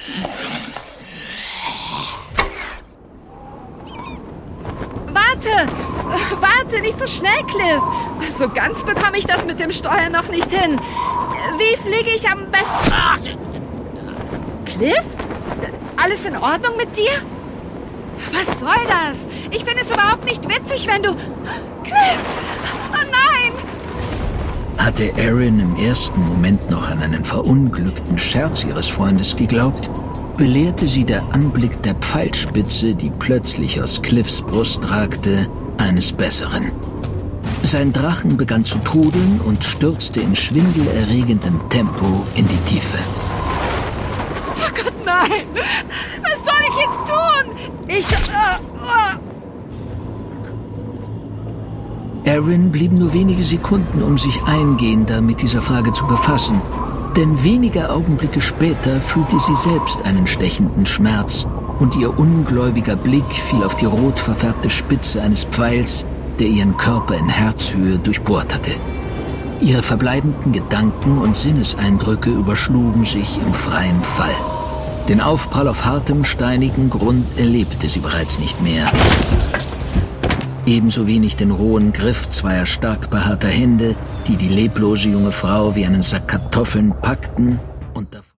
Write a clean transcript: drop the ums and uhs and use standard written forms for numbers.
Warte, nicht so schnell, Cliff. So ganz bekomme ich das mit dem Steuer noch nicht hin. Wie fliege ich am besten? Cliff? Alles in Ordnung mit dir? Was soll das? Ich finde es überhaupt nicht witzig, wenn du... Cliff! Oh nein! Hatte Erin im ersten Moment noch an einen verunglückten Scherz ihres Freundes geglaubt, belehrte sie der Anblick der Pfeilspitze, die plötzlich aus Cliffs Brust ragte, eines Besseren. Sein Drachen begann zu trudeln und stürzte in schwindelerregendem Tempo in die Tiefe. Oh Gott, nein! Was soll ich jetzt tun? Erin blieb nur wenige Sekunden, um sich eingehender mit dieser Frage zu befassen, denn wenige Augenblicke später fühlte sie selbst einen stechenden Schmerz und ihr ungläubiger Blick fiel auf die rot verfärbte Spitze eines Pfeils, der ihren Körper in Herzhöhe durchbohrt hatte. Ihre verbleibenden Gedanken und Sinneseindrücke überschlugen sich im freien Fall. Den Aufprall auf hartem, steinigen Grund erlebte sie bereits nicht mehr. Ebenso wenig den rohen Griff zweier stark behaarter Hände, die die leblose junge Frau wie einen Sack Kartoffeln packten und